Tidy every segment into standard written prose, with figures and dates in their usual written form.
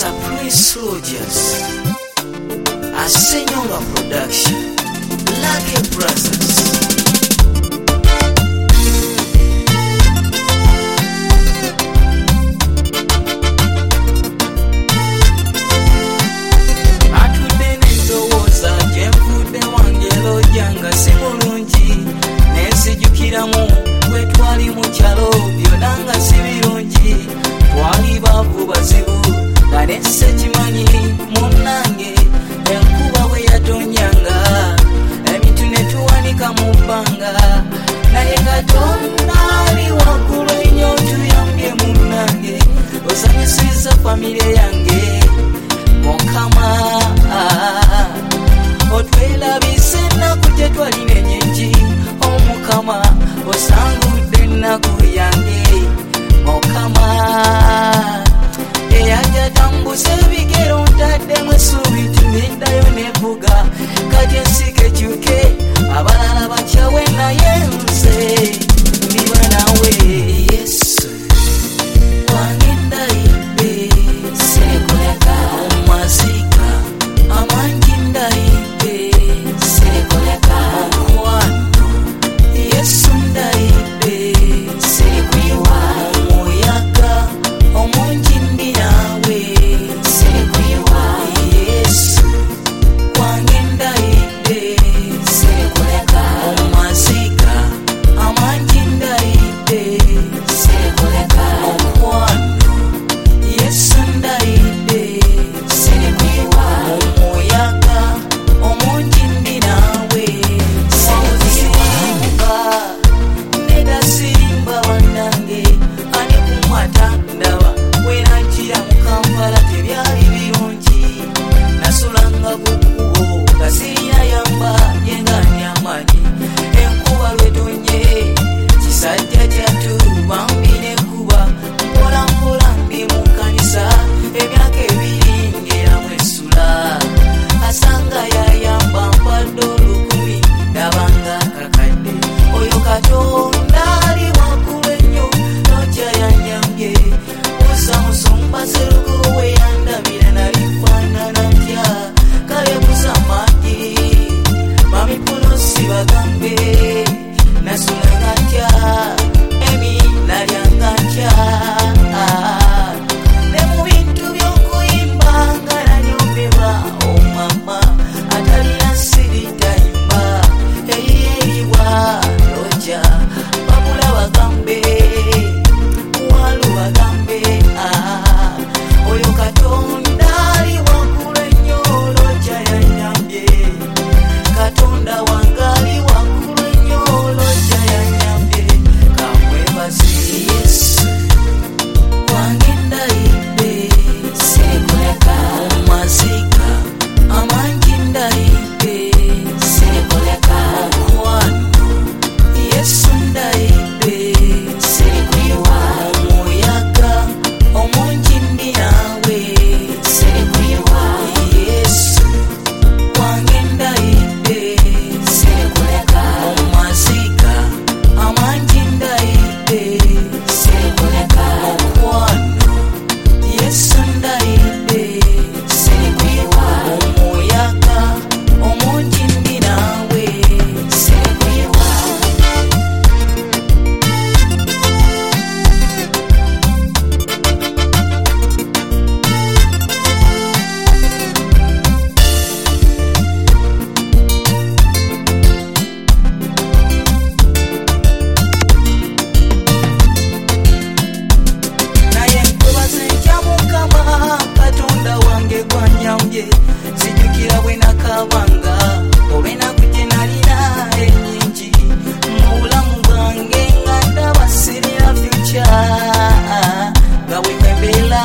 Prince Rogers, Asenyonga Production, Lucky Brothers. Twali mu kyalo byonanga si birungi, twali bavu bazibu nga nesse kimanyi munnange, enkuba bwe yatonyanga emintu ne tuwanika mu bbanga, naye Katonda ali waggulu ennyo tuyambye munnange, osanyusiza famire yange Mukama, otwelabise ennaku gye twalina ennyingi, Omukama osangudde ennaku yange Mukama, eyajja tambuza ebigero ntaddemu essuubi tuliddayo nevuga, kati ensiko ekyuke abalala bakyawe naye nze ndiba nawe. Yesu wange ndayidde sekoleka omumazika amangi, ndayidde sekoleka omukwano, Yesu ndayidde serikuyiwa omuyaga omungi ndi nawe serikuyiwa, Yesu wange ndayidde serikuleka omumazika amangi, ndayidde serikuleka omukwano, Yesu ndayidde serikuyiwa omuyaga omungi ndi nawe serikuyiwa. Nedasimba bannange ani kumwata ndaba wenajjira mu Kampala tebyali birungi, nasulanga ku kkubo nga sirina yamba yengani amaanyi, enkuba lwetonye kisajja kyattu bambi nekuba, mpola mpola ndi mu kkanisa emyaka ebiri ngeramu essula, asanga yayamba mpadde 1000 ndabanga kakadde, oyo Katonda ali waggulu ennyo nojja yanyambye, buza musumba serugo we yandabira nalifaanana ntya, kale buza magi mami pulosi bagambe nasulanga ntya, emi nalyanga ntya, ne mu bintu by'okuyimba nga nanyombebwa omama atalina siri tayimba, eyiyeyiwa loja babula bagambe walu bagambe, oyo Katonda ali waggulu ennyo loja yanyambye, Katonda wange ali waggulu ennyo loja yanyambye, kamwebaze. Yesu wange ndayidde serikuleka omumazika amangi, ndayidde serikuleka omukwano, Yesu ndayidde serikuyiwa omuyaga omungi ndi nawe serikuyiwa, Yesu wange ndayidde serikuleka omumazika amangi, ndayidde serikuleka omukwano, Yesu ndayidde serikuyiwa omuyaga omungi ndi nawe serikuyiwa. Naye nkubaze ntya Mukama, Katonda wange gwanyambye, sijjukira bwe nakabanga olw'ennaku gye nalina ennyingi mu bulamu bwange, nga ndaba sirina future nga bwe kwembeera,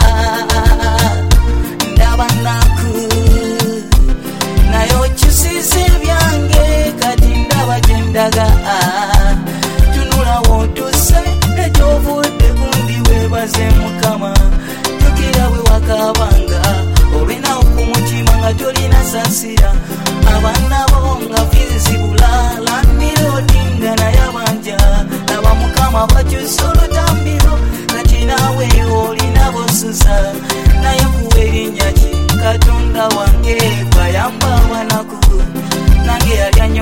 ndaba nnaku naye okyusiza ebyange, kati ndaba gye ndaga, tunula wootuse egy'ovudde gundi weebaze Mukama, jjukira bwe wakabanga olw'enawo ku mutima nga tolina sasira, abaana bo nga fizibula landiroodi nga naye abanja, laba Mukama bakyusa olutambiro, kati naawe olina bosusa naye kuwa erinnya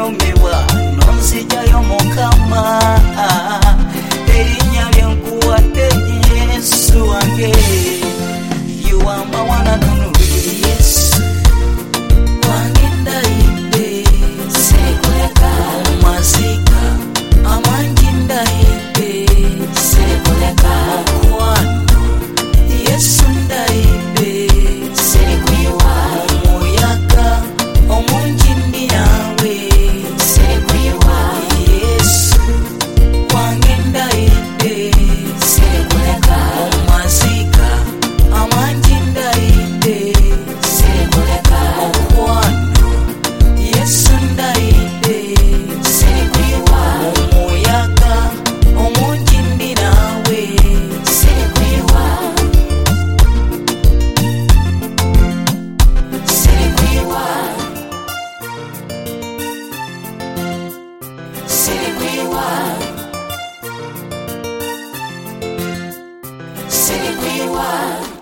nyumirwa nonzijayo Mukama erinnya lyenkuwadde Yesu wange you are my one and only Yesu wange ndayidde sekuleka mazika amangi ndayidde sekuleka omukwano Yesu ndayidde sekwiwa omuyaga omungi ndi nawe sekwiwa Yesu wange ndayidde sekuleka omazika amangi ndayidde sekuleka omukwano Yesu ndayidde sekwiwa omuyaga omungi ndi nawe sekwiwa sekwiwa sekwiwa sekwiwa